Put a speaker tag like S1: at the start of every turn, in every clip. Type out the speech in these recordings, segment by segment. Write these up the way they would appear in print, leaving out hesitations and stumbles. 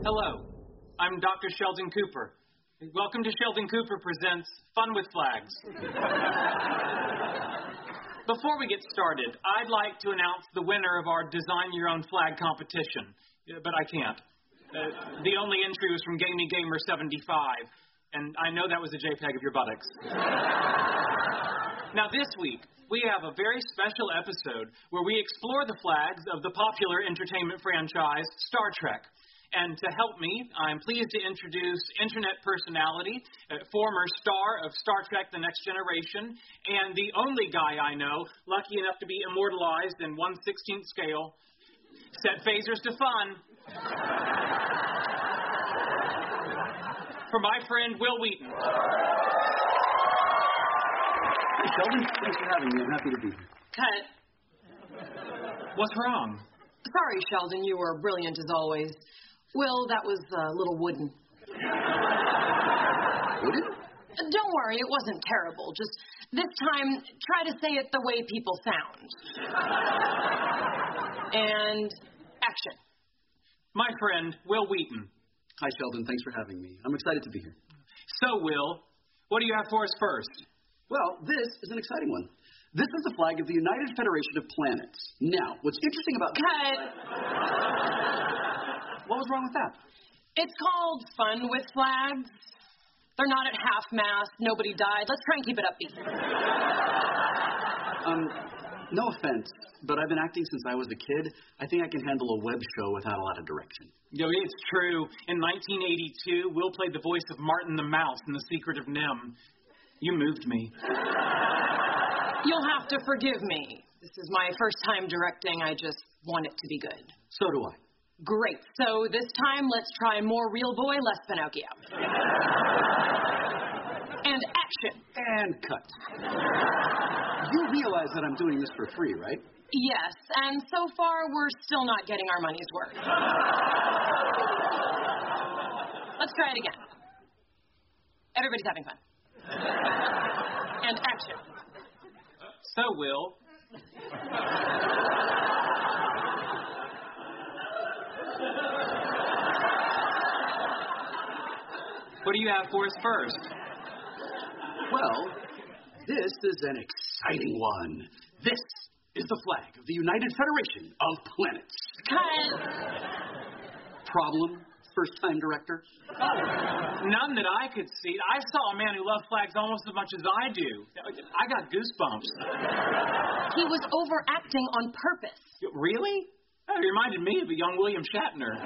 S1: Hello, I'm Dr. Sheldon Cooper. Welcome to Sheldon Cooper Presents Fun with Flags. Before we get started, I'd like to announce the winner of our Design Your Own Flag competition, but I can't. The only entry was from Gamey Gamer 75, and I know that was a JPEG of your buttocks. Now this week, we have a very special episode where we explore the flags of the popular entertainment franchise Star Trek. And to help me, I'm pleased to introduce internet personality, former star of Star Trek The Next Generation, and the only guy I know lucky enough to be immortalized in 1/16th scale. Set phasers to fun. For my friend, Will Wheaton.
S2: Hey, Sheldon. Thanks for having me. I'm happy to be here.
S3: Cut.
S1: What's wrong?
S3: Sorry, Sheldon. You were brilliant as always. Will, that was a little wooden.
S2: Wooden?
S3: Don't worry, it wasn't terrible. Just this time, try to say it the way people sound. And action.
S1: My friend, Will Wheaton.
S2: Hi, Sheldon. Thanks for having me. I'm excited to be here.
S1: So, Will, what do you have for us first?
S2: Well, this is an exciting one. This is the flag of the United Federation of Planets. Now, what's interesting about...
S3: Cut.
S2: What was wrong with that?
S3: It's called Fun with Flags. They're not at half-mast. Nobody died. Let's try and keep it upbeat.
S2: No offense, but I've been acting since I was a kid. I think I can handle a web show without a lot of direction.
S1: Yo, it's true. In 1982, Will played the voice of Martin the Mouse in The Secret of NIMH. You moved me.
S3: You'll have to forgive me. This is my first time directing. I just want it to be good.
S2: So do I.
S3: Great. So this time, let's try more real boy, less Pinocchio. And action.
S2: And cut. You realize that I'm doing this for free, right?
S3: Yes, and so far, we're still not getting our money's worth. Let's try it again. Everybody's having fun. And action.
S1: So, Will... What do you have for us first?
S2: Well, this is an exciting one. This is the flag of the United Federation of Planets.
S3: Cut.
S2: Problem, first-time director?
S1: None that I could see. I saw a man who loved flags almost as much as I do. I got goosebumps.
S3: He was overacting on purpose.
S1: Really? That reminded me of a young William Shatner.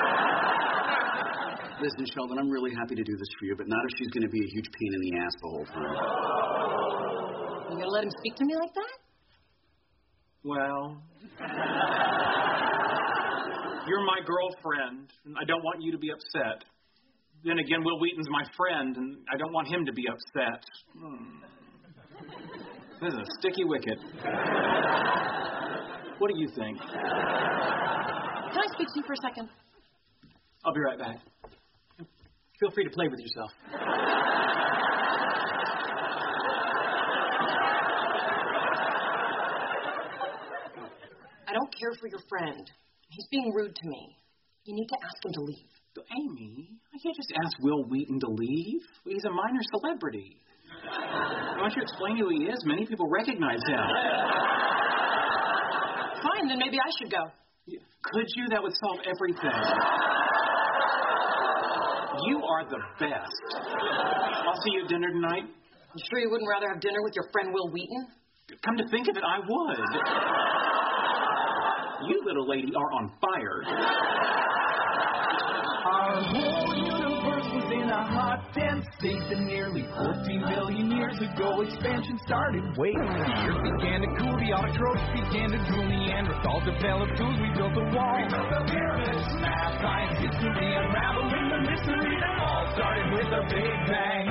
S2: Listen, Sheldon, I'm really happy to do this for you, but not if she's going to be a huge pain in the ass the whole time.
S3: You gonna let him speak to me like that?
S1: Well... You're my girlfriend, and I don't want you to be upset. Then again, Will Wheaton's my friend, and I don't want him to be upset. This is a sticky wicket. What do you think?
S3: Can I speak to you for a second?
S1: I'll be right back. Feel free to play with yourself.
S3: I don't care for your friend. He's being rude to me. You need to ask him to leave.
S1: Amy, I can't just ask Will Wheaton to leave. He's a minor celebrity. Why don't you explain who he is? Many people recognize him.
S3: Fine, then maybe I should go.
S1: Could you? That would solve everything. You are the best. I'll see you at dinner tonight.
S3: You sure you wouldn't rather have dinner with your friend Will Wheaton?
S1: Come to think of it, I would. You little lady are on fire.
S4: Our whole universe was in a hot, dense state that nearly 14 billion years ago expansion started. Wait, the earth began to cool, the autotrophs began to drool, Neanderthals developed tools, we built a wall. We built the pyramids, math, science, history, unraveling the mystery that all started with a big bang.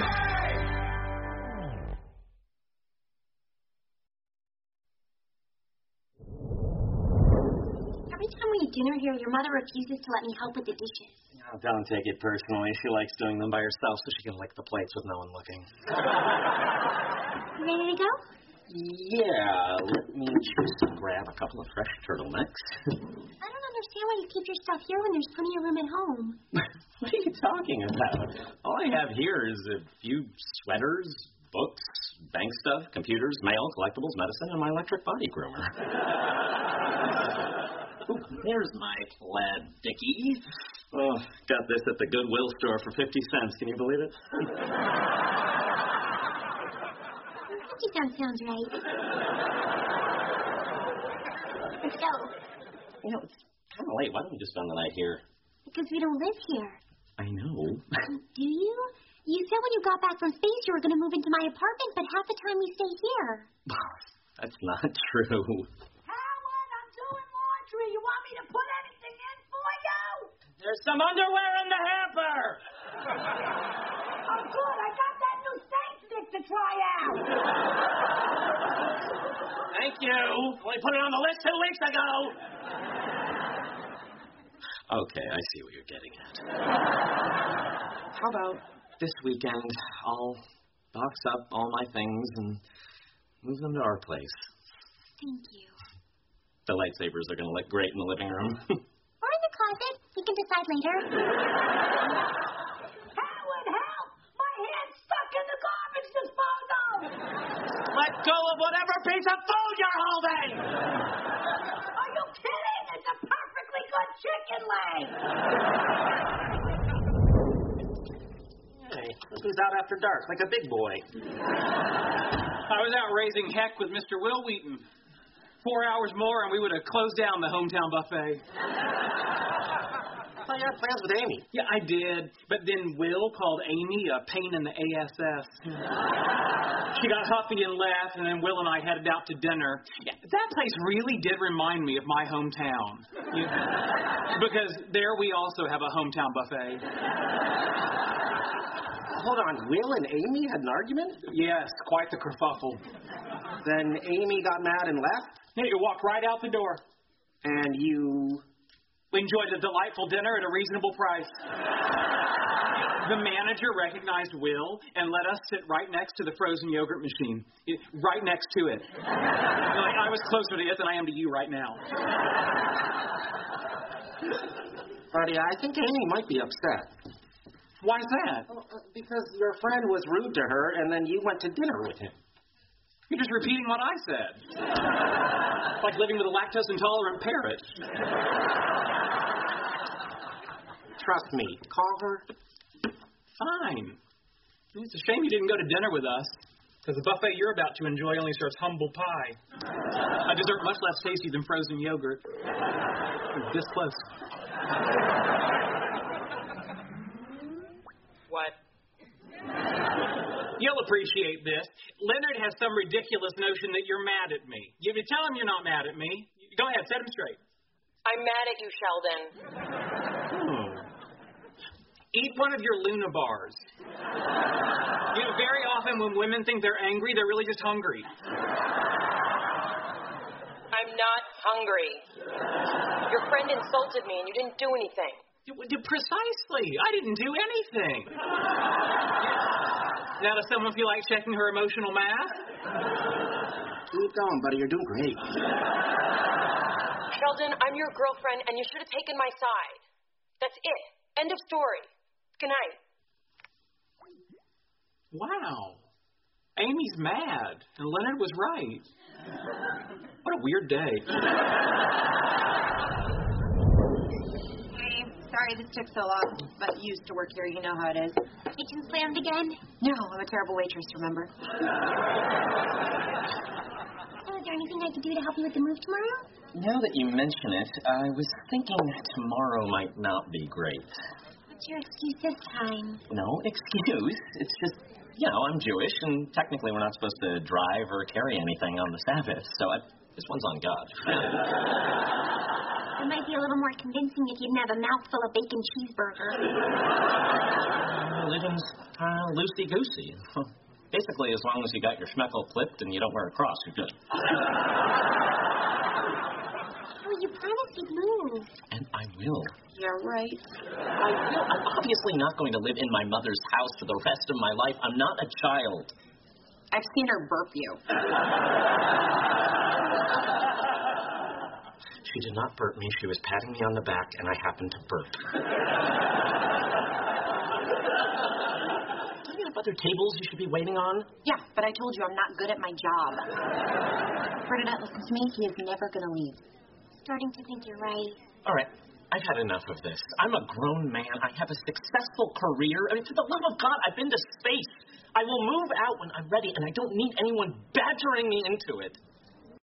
S5: Every time we eat dinner here, your mother refuses to let me help with the dishes.
S6: Oh, don't take it personally. She likes doing them by herself so she can lick the plates with no one looking.
S5: Ready to go?
S6: Yeah, let me just grab a couple of fresh turtlenecks.
S5: I don't understand why you keep your stuff here when there's plenty of room at home.
S6: What are you talking about? All I have here is a few sweaters, books, bank stuff, computers, mail, collectibles, medicine, and my electric body groomer. Ooh, there's my plaid dickie. Oh, got this at the Goodwill store for 50 cents. Can you believe it?
S5: 50 cents sounds right. Let's go.
S6: You know, it's kind of late. Why don't we just spend the night here?
S5: Because we don't live here.
S6: I know.
S5: Do you? You said when you got back from space you were going to move into my apartment, but half the time we stay here.
S6: That's not true.
S7: Howard, I'm doing laundry. You want me to put anything in for you?
S1: There's some underwear in the hamper.
S7: Oh, good. I got that new stank stick to try out.
S1: Thank you. Only put it on the list 2 weeks ago.
S6: Okay, I see what you're getting at. How about this weekend, I'll box up all my things and move them to our place.
S5: Thank you.
S6: The lightsabers are going to look great in the living room.
S5: Or in the closet. We can decide later.
S7: Howard, help! My hand's stuck in the garbage disposal.
S1: Let go of whatever piece of food you're holding.
S7: Are you kidding? It's a perfectly good chicken leg.
S6: Hey, look who's out after dark, like a big boy.
S1: I was out raising heck with Mr. Will Wheaton. 4 hours more and we would have closed down the hometown buffet.
S6: I thought you had plans with Amy.
S1: Yeah, I did. But then Will called Amy a pain in the ASS. She got huffy and left, and then Will and I headed out to dinner. Yeah, that place really did remind me of my hometown. Because there we also have a hometown buffet.
S6: Hold on, Will and Amy had an argument?
S1: Yes, quite the kerfuffle.
S6: Then Amy got mad and left?
S1: Yeah, you walked right out the door.
S6: And you...
S1: We enjoyed a delightful dinner at a reasonable price. The manager recognized Will and let us sit right next to the frozen yogurt machine. Right next to it. Like, I was closer to it than I am to you right now.
S6: Buddy, I think Amy might be upset.
S1: Why is that?
S6: Because your friend was rude to her, and then you went to dinner with him.
S1: You're just repeating what I said. Like living with a lactose-intolerant parrot.
S6: Trust me. Call her.
S1: Fine. It's a shame you didn't go to dinner with us, because the buffet you're about to enjoy only serves humble pie. A dessert much less tasty than frozen yogurt. It's this close.
S3: What?
S1: You'll appreciate this. Leonard has some ridiculous notion that you're mad at me. You tell him you're not mad at me. Go ahead, set him straight.
S3: I'm mad at you, Sheldon.
S1: Eat one of your Luna bars. You know, very often when women think they're angry, they're really just hungry.
S3: I'm not hungry. Your friend insulted me and you didn't do anything.
S1: Precisely. I didn't do anything. Now, does someone feel like checking her emotional math?
S6: Keep going, buddy. You're doing great.
S3: Sheldon, I'm your girlfriend, and you should have taken my side. That's it. End of story. Good night.
S1: Wow. Amy's mad, and Leonard was right. What a weird day.
S8: Sorry this took so long, but you used to work here. You know how it is.
S5: Kitchen slammed again?
S8: No, I'm a terrible waitress, remember?
S5: So is there anything I could do to help you with the move tomorrow?
S6: Now that you mention it, I was thinking tomorrow might not be great.
S5: What's your excuse this time?
S6: No excuse. It's just, I'm Jewish, and technically we're not supposed to drive or carry anything on the Sabbath, so this one's on God.
S5: It might be a little more convincing if you didn't have a mouthful of bacon cheeseburger.
S6: Religion's loosey-goosey. Basically, as long as you got your schmeckle clipped and you don't wear a cross, you're good.
S5: Oh, you promised you'd move.
S6: And I will.
S8: Yeah, right.
S6: I will. I'm obviously not going to live in my mother's house for the rest of my life. I'm not a child.
S8: I've seen her burp you.
S6: She did not burp me. She was patting me on the back, and I happened to burp. Don't you have other tables you should be waiting on?
S8: Yeah, but I told you I'm not good at my job. Bernadette, listen to me. He is never going to leave.
S5: Starting to think you're right.
S6: All right. I've had enough of this. I'm a grown man. I have a successful career. I mean, for the love of God, I've been to space. I will move out when I'm ready, and I don't need anyone badgering me into it.